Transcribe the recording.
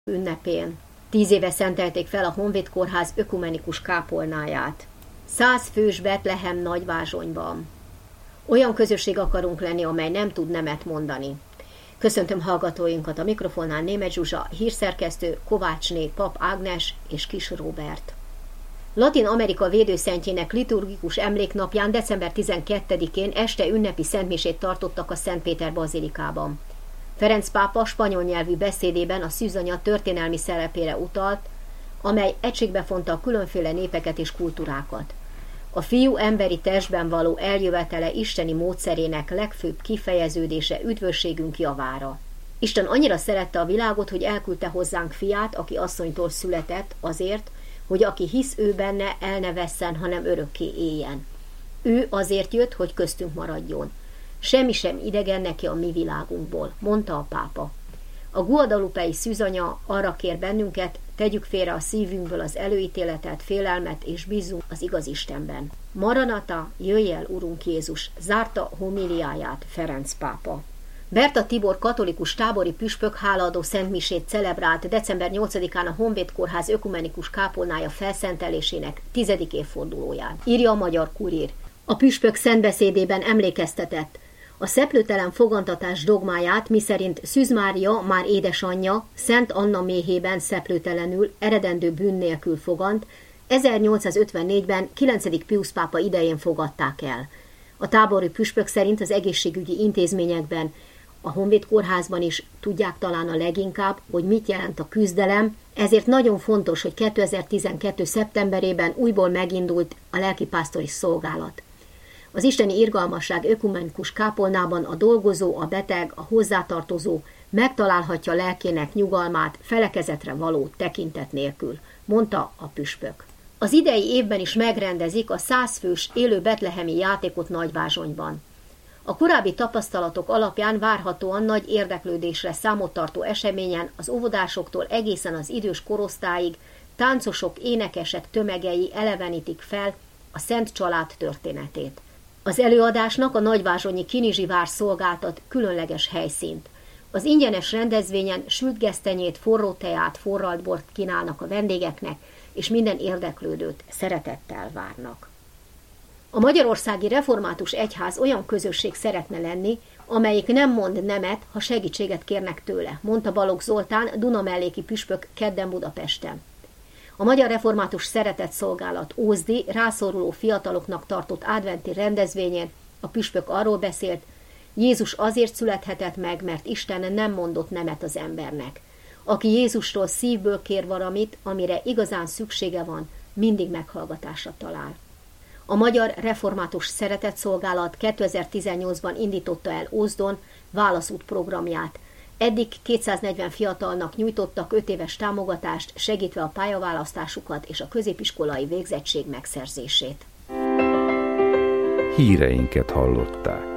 ünnepén. 10 éve szentelték fel a Honvéd Kórház ökumenikus kápolnáját. 100 fős Betlehem Nagyvázsonyban. Olyan közösség akarunk lenni, amely nem tud nemet mondani. Köszöntöm hallgatóinkat, a mikrofonnál Németh Zsuzsa, hírszerkesztő, Kovácsné, Pap Ágnes és Kis Róbert. Latin Amerika védőszentjének liturgikus emléknapján december 12-én este ünnepi szentmisét tartottak a Szent Péter bazilikában. Ferenc pápa spanyol nyelvű beszédében a szűzanya történelmi szerepére utalt, amely egységbe fonta a különféle népeket és kultúrákat. A fiú emberi testben való eljövetele isteni módszerének legfőbb kifejeződése üdvösségünk javára. Isten annyira szerette a világot, hogy elküldte hozzánk fiát, aki asszonytól született, azért, hogy aki hisz ő benne, el ne vesszen, hanem örökké éljen. Ő azért jött, hogy köztünk maradjon. Semmi sem idegen neki a mi világunkból, mondta a pápa. A guadalupei szűzanya arra kér bennünket, tegyük félre a szívünkből az előítéletet, félelmet, és bízzunk az igaz Istenben. Maranata, jöjj el, Urunk Jézus, zárta homiliáját Ferenc pápa. Berta Tibor katolikus tábori püspök hálaadó szentmisét celebrált december 8-án a Honvéd Kórház ökumenikus kápolnája felszentelésének 10. évfordulóján. Írja a Magyar Kurír. A püspök szentbeszédében emlékeztetett a szeplőtelen fogantatás dogmáját, miszerint Szűz Mária, már édesanyja, Szent Anna méhében szeplőtelenül, eredendő bűn nélkül fogant, 1854-ben 9. Piusz pápa idején fogadták el. A tábori püspök szerint az egészségügyi intézményekben, a Honvéd Kórházban is tudják talán a leginkább, hogy mit jelent a küzdelem, ezért nagyon fontos, hogy 2012. szeptemberében újból megindult a lelkipásztori szolgálat. Az isteni irgalmasság ökumenikus kápolnában a dolgozó, a beteg, a hozzátartozó megtalálhatja lelkének nyugalmát felekezetre való tekintet nélkül, mondta a püspök. Az idei évben is megrendezik a 100 fős élő betlehemi játékot Nagyvázsonyban. A korábbi tapasztalatok alapján várhatóan nagy érdeklődésre számot tartó eseményen az óvodásoktól egészen az idős korosztályig táncosok, énekesek tömegei elevenítik fel a Szent Család történetét. Az előadásnak a nagyvázsonyi Kinizsi vár szolgáltat különleges helyszínt. Az ingyenes rendezvényen sült gesztenyét, forró teát, forralt bort kínálnak a vendégeknek, és minden érdeklődőt szeretettel várnak. A Magyarországi Református Egyház olyan közösség szeretne lenni, amelyik nem mond nemet, ha segítséget kérnek tőle, mondta Balogh Zoltán, Dunamelléki püspök kedden Budapesten. A Magyar Református Szeretetszolgálat Ózdi rászoruló fiataloknak tartott adventi rendezvényén a püspök arról beszélt, Jézus azért születhetett meg, mert Isten nem mondott nemet az embernek. Aki Jézustól szívből kér valamit, amire igazán szüksége van, mindig meghallgatásra talál. A Magyar Református Szeretetszolgálat 2018-ban indította el Ózdon válaszút programját. Eddig 240 fiatalnak nyújtottak 5 éves támogatást, segítve a pályaválasztásukat és a középiskolai végzettség megszerzését. Híreinket hallották.